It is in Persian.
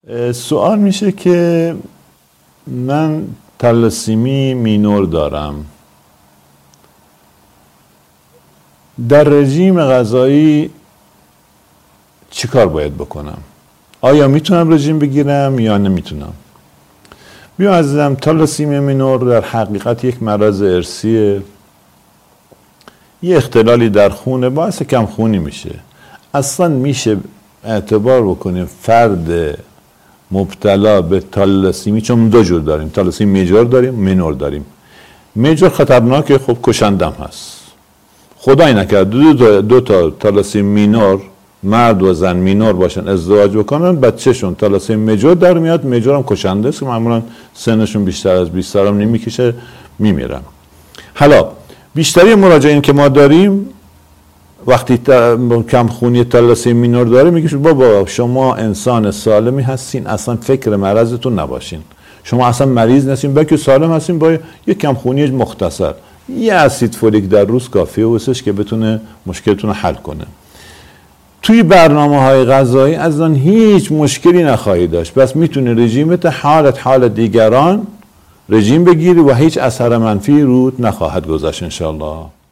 سوال میشه که من تالاسیمی مینور دارم، در رژیم غذایی چی کار باید بکنم؟ آیا میتونم رژیم بگیرم یا نمیتونم؟ بیا عزیزم، تالاسیمی مینور در حقیقت یک مرض ارثیه، یه اختلالی در خونه باعث کم خونی میشه. اصلا میشه اعتبار بکنیم فرد مبتلا به تالاسیمی، چون دو جور داریم، تالاسیمی میجور داریم، مینور داریم. میجور خطرناکه، خب کشندم هست. خدای نکرد دو تا تالاسیمی مینور، مرد و زن مینور باشن، ازدواج بکنن، بچهشون تالاسیمی میجور در میاد. میجور هم کشنده است که معمولا سنشون بیشتر از 20 سال هم نمیکشه، میمیرن. حالا بیشتری مراجعین که ما داریم وقتی کم خونی تالاسیمی مینور داره میگه بابا شما انسان سالمی هستین، اصلا فکر مرضتون نباشین، شما اصلا مریض نستین بلکه سالم هستین، با یک کم خونی مختصر یه اسید فولیک در روز کافیه واسش که بتونه مشکلتون رو حل کنه. توی برنامه‌های غذایی از آن هیچ مشکلی نخواهی داشت، بس میتونه رژیمت حال دیگران رژیم بگیری و هیچ اثر منفی رود نخواهد گذاشت انشالله.